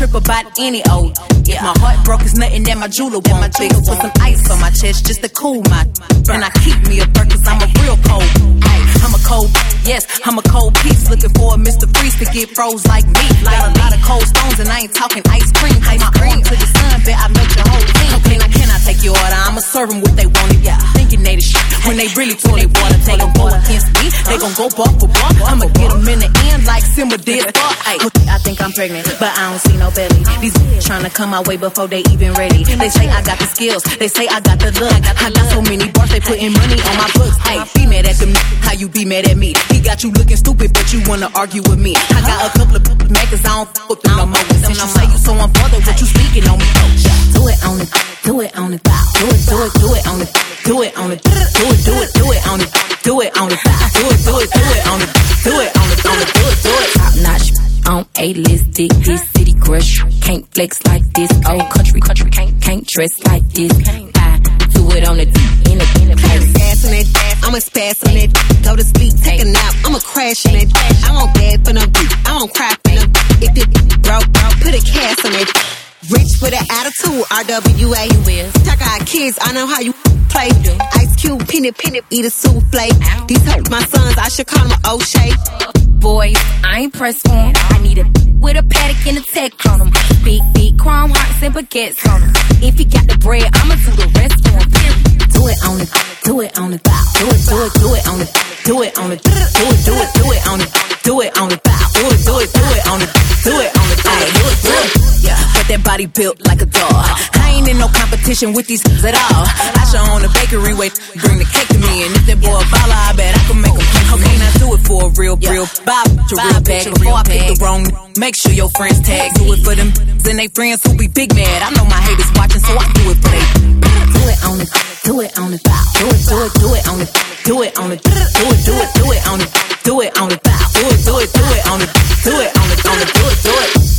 trip about any old. If my heart broke, it's nothing that my jeweler won't fix. Put some ice on my chest just to cool my. And I keep me a bird cause I'm a real cold. Ay, I'm a cold, yes, I'm a cold piece. Looking for a Mr. Freeze to get froze like me. Got a lot of cold stones and I ain't talking ice cream. Take my arm to the sun, bet I melt your whole team. Okay, now can I take your order? I'ma serve them what they wanted, yeah. Thinking they the shit when they really toilet water. Take them go against me, they gon' go bar for bar. I'ma get them in the end like Simba did. I think I'm pregnant, but I don't see no belly. These trying to come my way before they even ready. They say I got the skills, they say I got the look. I got so many bars, they putting money on my books. Hey, be mad at them, how you be mad at me? He got you looking stupid, but you wanna argue with me. I got a couple of makers, I don't fuck with them no more. Since you say you so unbothered, what you speaking on me? Do it on it, do it on it, do it, do it, do it on it, do it on it, do it, do it, do it on it, do it on it, do it, do it, do it on it, do it on it, do it, do it. Top notch. On A-list, dick, this city crush. Can't flex like this. Old country, can't dress like this. I do it on the in the place. I'ma spaz on it. Go to sleep, take a nap. I'ma crash on it. I won't bad for no beat. I won't cry for no. If it broke, put a cast on it. Rich with an attitude, RWA. Check out kids, I know how you play. Ice Cube, peanut, eat a souffle. These hurt my sons, I should call them O'Shea. Boys, I ain't pressed on. I need a with a paddock and a tech on them. Big, chrome hearts and baguettes on them. If he got the bread, I'ma do the rest for him. Do it on it, do it on it, do it, do it, do it on it, do it on it, do it, do it, do it on it, do it on it, do it, do it, do it on it, do it on it, do it, do it. Yeah, but that body built like a dog. I ain't in no competition with these at all. I should own a bakery, wait, bring the cake to me. And if that boy a baller, I bet I can make him pay. Okay, now do it for a real, buy a real bag. Before I pick the wrong, make sure your friends tag. Do it for them and they friends who be big mad. I know my haters watching, so I do it for they. Do it on it, do it on it, do it, do it, do it on it, do it on it, do it, do it, do it on it, do it on it, do it, do it, do it on it, do it on it, do it, do it.